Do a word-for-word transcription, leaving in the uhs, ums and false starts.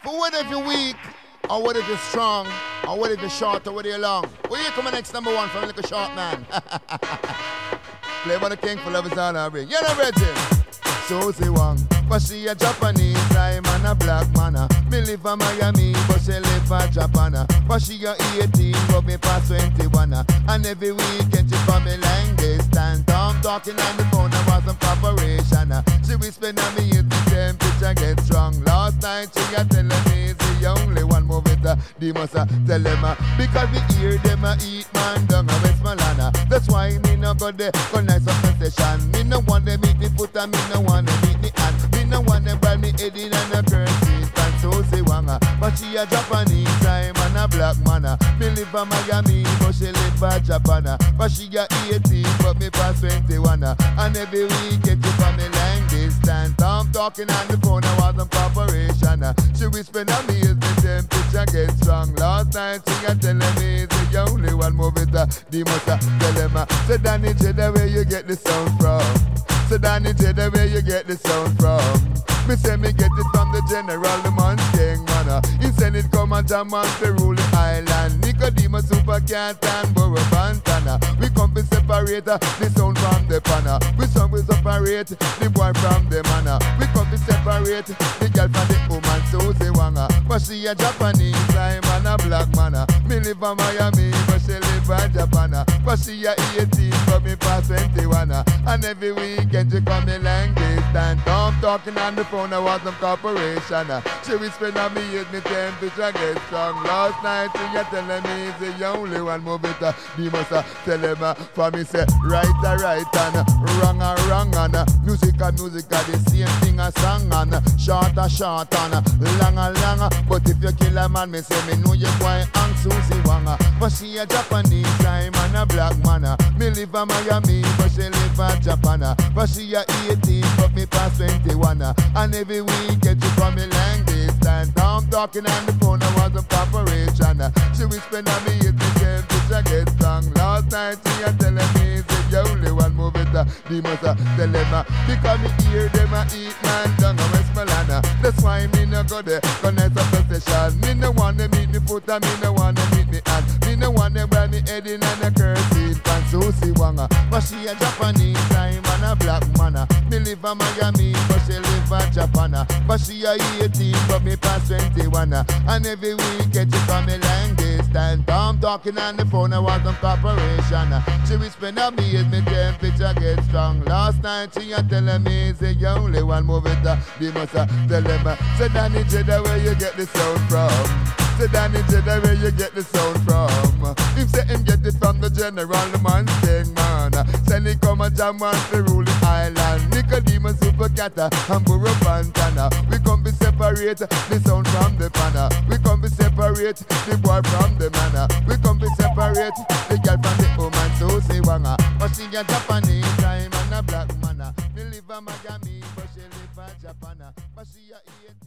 For what if you're weak, or what if you're strong, or what if you're short, or what if you're long? Where you come next number one from a little short man? Play by the king for love is all I bring. You know, Reggie? Susie Wong, but she a Japanese, I'm and a black man. Me live in Miami, but she live in Japan. But she a eighteen, but me past twenty-one. And every weekend she come me long distance. I'm talking on the phone, I was in preparation. She whispering at me, if the temperature get strong. Last night she a telling me, it's the only one move it. They must uh, tell them, uh, because we hear them uh, eat man down a Westmoreland. That's why me no go there, go nice up the session. Me no want them eat me foot and me no want them eat me hand. Me no want them brand me head in and a curse it. And so say wanga, but she a Japanese time and a black man. Me live in Miami, but she live in Japan. But she a eighteen, but me past twenty-one. And every weekend she from me long distance. I'm talking on the phone, I was in preparation. She whispering at me, is the temperature get strong. Last night she a telling me, it's the only one move it. The must tell them, so Danny J, the where you get the sound from. So Danny J, the where you get the sound from. Me say me get it from the general, the man king man. He send it come and jam on the rule the island. Nicodemus, Super Cat and Burro Bantana. We come to separate uh, the sound from the panna. We song we separate the boy from the man. We come to separate the girl from the woman. Susie Wanga, but she a Japanese, I'm and a black man. Me live in Miami, but she live in Japan. But she a eighteen, but me past twenty-one. And every weekend she come me long distance. I'm talking on the phone, I was some corporation. She whispering at me, is me temperature get strong. Last night she a telling me, it's the only one move it. They must uh, tell him, uh, for me say, right a right and wrong a wrong and music a music a the same thing a song and short a short and long a long. But if you kill a man, me say, me know you going hang Susie Wanga. But she a Japanese time and a black man. Me live in Miami, but she live in Japan. But she a eighteen, but me past twenty-one. And every weekend she from me long distance. I'm talking on the phone, I was in preparation. She whispering at me, if the temperature get strong. Last night she a telling me, it's the only one move it. They must uh, tell them, uh, because me hear them uh, eat man down a Westmoreland. That's why me no go there, go nice up the session. Me no want them eat me foot and me no want them eat me hand. Me no want them brand me head in and a curse it. And Susie Wanga, but she a Japanese time and a black man. Me live in Miami, but she live in Japan. But she a eighteen, but me past twenty-one. And every weekend she come me long distance. I'm talking on the phone, I was on corporation. She whispering at me, is me temperature get strong. Last night she a telling me, it's the only one move it. They must uh, tell them, uh, so Danny J, the where you get the sound from. So Danny J, the where you get the sound from. Him say him get it from the general, the man king man. Send he come and jam on the rule the island. Nicodemus, Super Cat and Burro Bantana. We come to separate the sound from the panna. We come to separate the boy from the man. We come to separate the girl from the woman. Susie Wanga, but she a Japanese time and a black man. Me live in Miami, but she live in Japan. But she a